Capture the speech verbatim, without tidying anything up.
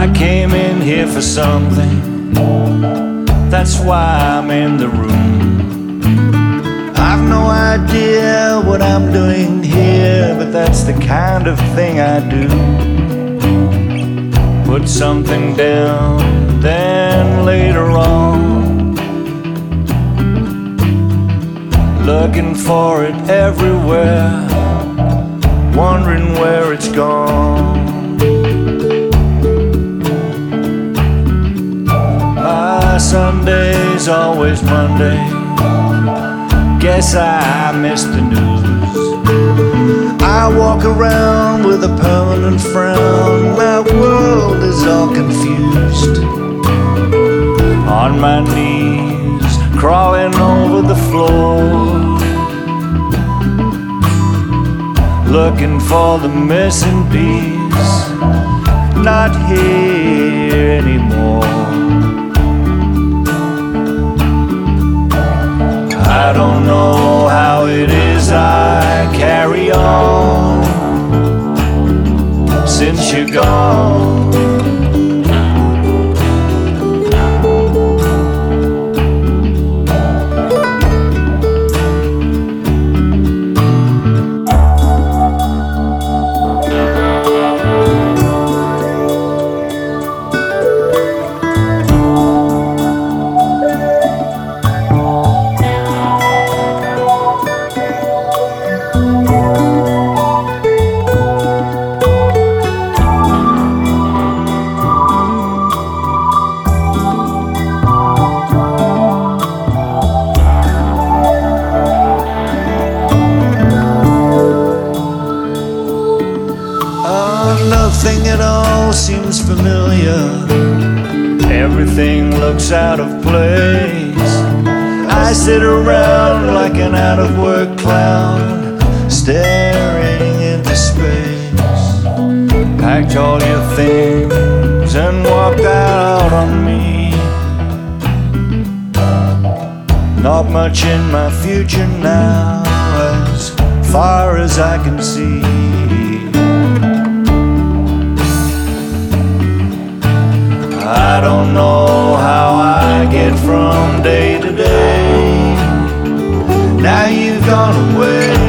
I came in here for something, that's why I'm in the room. I've no idea what I'm doing here, but that's the kind of thing I do. Put something down, then later on, looking for it everywhere, wondering where it's gone. My Sunday's always Monday, guess I missed the news. I walk around with a permanent frown, my world is all confused. On my knees, crawling over the floor, looking for the missing piece, not here anymore. I don't know how it is I carry on since you're gone. Nothing at all seems familiar, everything looks out of place. I sit around like an out-of-work clown, staring into space. Packed all your things and walked out on me. Not much in my future now, as far as I can see. I don't know how I get from day to day. Now you've gone away.